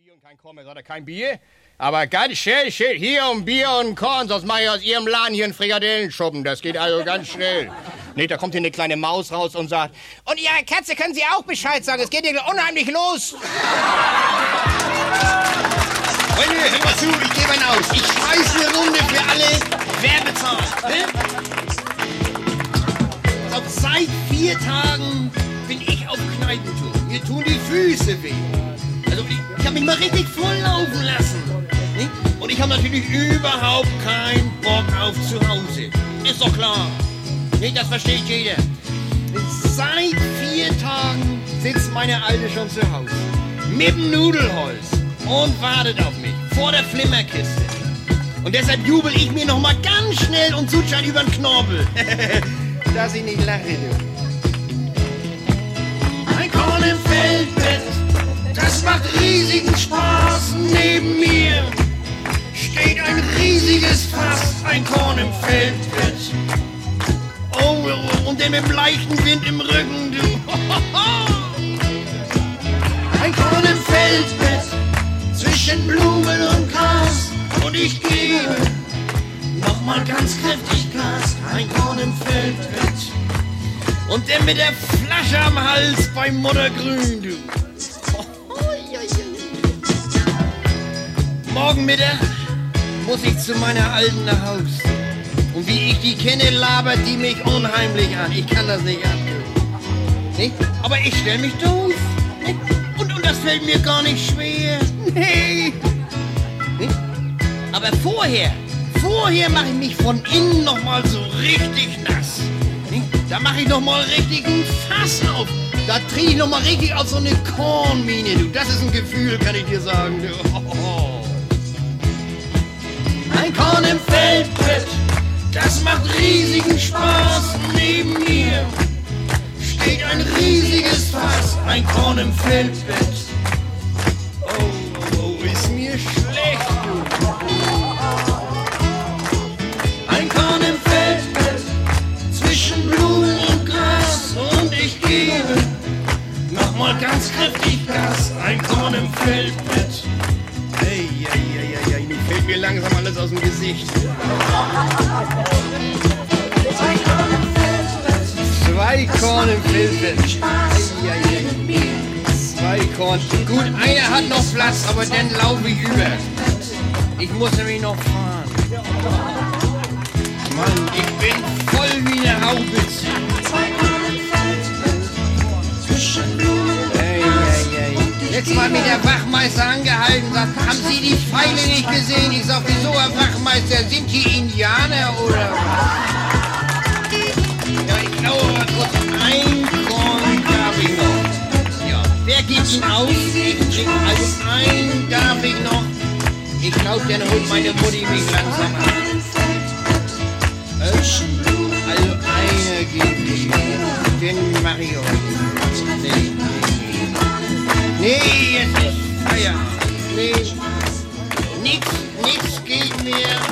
Bier und kein Korn, sagt er, kein Bier. Aber ganz schnell, hier um Bier und Korn, sonst mache ich aus Ihrem Laden hier einen Frikadellenschuppen. Das geht also ganz schnell. Nee, da kommt hier eine kleine Maus raus und sagt, und Ihre Katze können Sie auch Bescheid sagen, es geht hier unheimlich los. Freunde, hör mal zu, ich gebe einen aus. Ich schmeiß eine Runde für alle. Wer bezahlt? Ne? Also seit 4 Tagen bin ich auf Kneipentour. Mir tun die Füße weh. Also ich habe mich mal richtig volllaufen lassen. Ne? Und ich habe natürlich überhaupt keinen Bock auf zu Hause. Ist doch klar. Ne, das versteht jeder. Seit 4 Tagen sitzt meine Alte schon zu Hause. Mit dem Nudelholz. Und wartet auf mich. Vor der Flimmerkiste. Und deshalb jubel ich mir noch mal ganz schnell und Sutschan übern Knorpel. Dass ich nicht lache, du. Ein Korn im Feldbett, das macht riesigen Spaß. Neben mir steht ein riesiges Fass. Ein Korn im Feldbett. Oh, und der mit dem leichten Wind im Rücken, du. Ein Korn im Feldbett, zwischen Blumen und Gras. Und ich gebe nochmal ganz kräftig Gas. Ein Korn im Feldbett. Und der mit der Flasche am Hals bei Muttergrün, du. Morgen Mittag muss ich zu meiner Alten nach Haus. Und wie ich die kenne, labert die mich unheimlich an. Ich kann das nicht ab. Nicht? Aber ich stell mich doof. Nicht? Und das fällt mir gar nicht schwer. Nee. Nicht? Aber vorher mache ich mich von innen noch mal so richtig nass. Nicht? Da mache ich noch mal richtig ein Fass auf. Da drehe ich noch mal richtig auf so eine Kornmine, du. Das ist ein Gefühl, kann ich dir sagen, du. Ein Korn im Feldbett, das macht riesigen Spaß. Neben mir steht ein riesiges Fass. Ein Korn im Feldbett. Oh, ist mir schlecht, du. Ein Korn im Feldbett, zwischen Blumen und Gras. Und ich gebe nochmal ganz kräftig Gas. Ein Korn im Feldbett. Hey, mir fällt mir langsam alles aus dem Gesicht. 2 Korn im Feldbett. 2 Korn. Gut, einer hat noch Platz, aber dann laufe ich über. Ich muss nämlich noch fahren. Mann, ich bin voll wie eine Haubitze. Letztes Mal mit der Wachmeister angehalten, sagt, haben Sie die Pfeile nicht gesehen? Ich sag, wieso, Herr Wachmeister, sind die Indianer oder? Ja, ich glaube aber kurz, ein Korn darf ich noch. Ja, wer gibt ihn aus? Ich trinke also ein darf ich noch. Ich glaube, dann holt meine Mutti mich langsam an. Also einer geht nicht. Den mach ich auch. Nee, jetzt ist Feierabend. Nee, nix geht mehr.